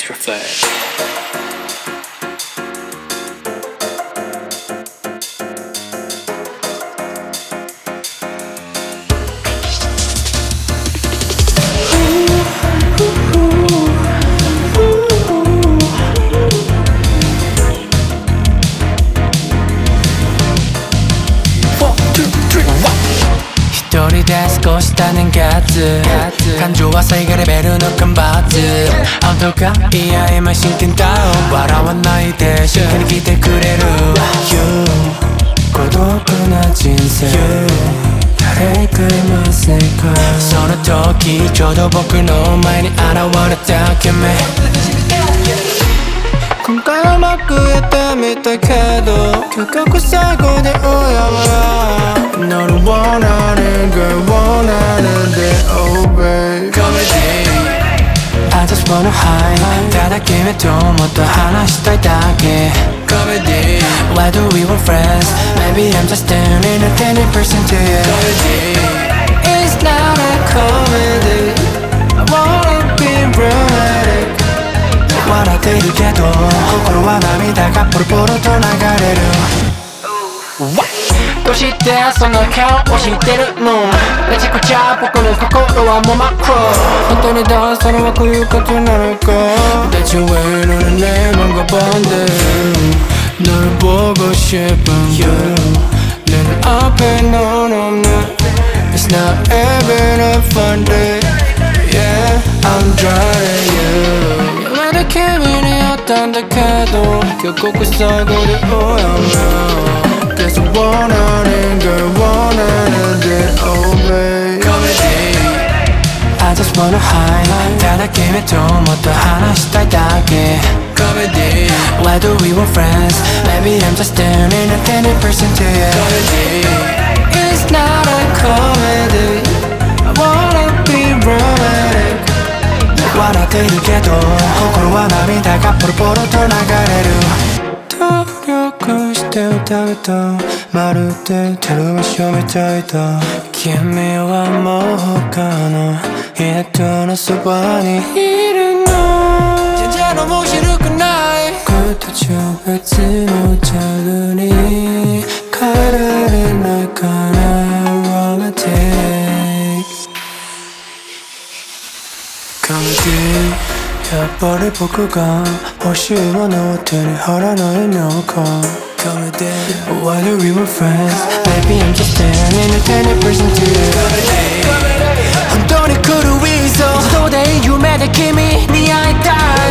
Plant your flag. 一人で少した年月感情は最下レベルの干ばつ本当かいや今真剣だ笑わないで真剣に聞いてくれる You 孤独な人生誰かいませんかその時ちょうど僕の前に現れた君今回はうまくやってみたけど結局最後で親はNot one out and girl, one out and day, oh babe Comedy I just wanna hide ただ君ともっと話したいだけ Comedy Why do we want friends? Maybe I'm just turning a 10% to you Comedy It's not a comedy I wanna be romantic 笑っているけど心は涙がポロポロと流れるどうしてその顔を知ってるのめちゃくちゃ僕の心はもう真っ黒本当に出したのはこういうことなのか That you wait on the name I'm gonna bond it 너를 보고 싶은 you 내 앞에 넌 없네 It's not even a fun day Yeah I'm drowning you 나도 기분이었던 다 해도 결국最後で親はGuess I want out and girl, want out and day, oh babe Comedy I just wanna hide ただ君ともっと話したいだけ Comedy Why do we want friends? Maybe I'm just turning a 10% to you Comedy It's not a comedy I wanna be romantic 笑っているけど心は涙がポロポロと流れる努力して歌うとまるでテレビショーみたいだ君はもう他の人のそばにいるの全然面白くない形は別のジャンルに変えられないかな Romantic Comedyやっぱり僕が欲しいものを手に入らないのか Comedy Why do we want friends? Maybe I'm just turning a 10% to you Comedy 本当に来るウィーゾー一度で夢で君に会いたい